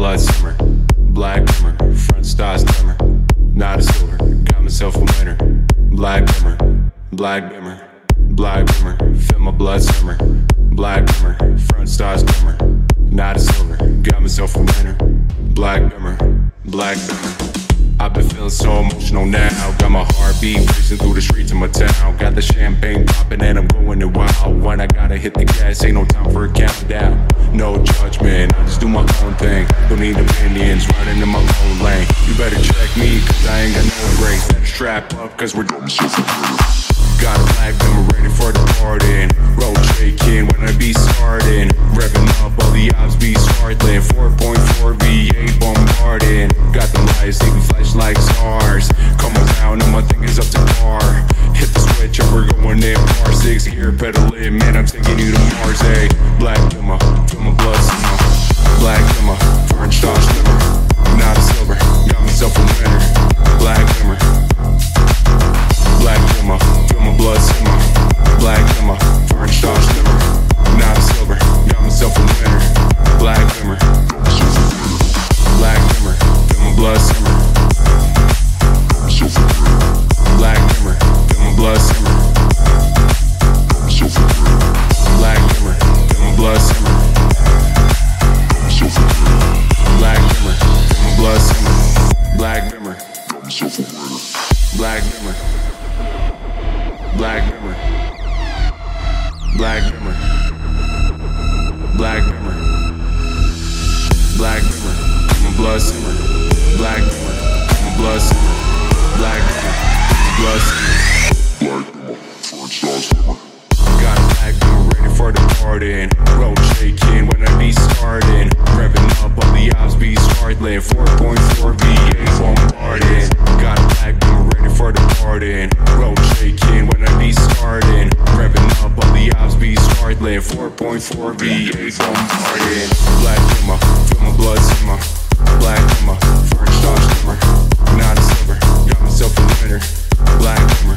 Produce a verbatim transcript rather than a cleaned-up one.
blood simmer. Black glimmer, front stars glimmer. Not a silver, got myself a winner. Black glimmer, black glimmer, black glimmer, feel my blood simmer. Black glimmer, front stars glimmer. Not a silver, got myself a winner. Black glimmer, black glimmer. I've been feeling so emotional now. Got my heartbeat racing through the streets of my town. Got the champagne popping and I'm going it wild. When I gotta hit the gas, ain't no time for a countdown. No judgment, I just do my own thing. Don't need opinions, riding in my own lane. You better check me, cause I ain't got no brakes. Better strap up, cause we're doing so got a black glimmer ready for the party. Road shaking when I be starting. Revving up, all the ops be startling. four point four V eight bombarding. Got the lights, they be flashing like stars. Come on down, and my thing is up to par. Hit the switch and we're going in. Par six gear pedaling, man, I'm taking you to Mars. Hey, black glimmer, feel my blood simmer. Black glimmer, orange star slimmer. Not a silver, got myself a winner. Black glimmer. Black glimmer, feel my blood simmer. Black glimmer, orange star slimmer. Not a silver, got myself a winner. Black glimmer. Black glimmer, feel my blood simmer. Black glimmer, feel my blood simmer. Black glimmer, feel my blood simmer. Black glimmer, feel my blood simmer. Black glimmer, black glimmer. Black glimmer, black glimmer, black glimmer, black glimmer, my blood simmer. Black glimmer, my blood simmer. Black glimmer, my blood simmer. Black glimmer, front stars simmer. Got a black glimmer ready for the party. Road shaking when I be starting. Revving up, all the ops be startling. four point four V eight bombarding. Got a black glimmer ready for the party. Road shaking when I be starting. Revving up, all the ops be startling. four point four V eight bombarding. Black glimmer, feel my blood simmer. Black glimmer, first star simmer. Not a silver, got myself a winner. Black glimmer.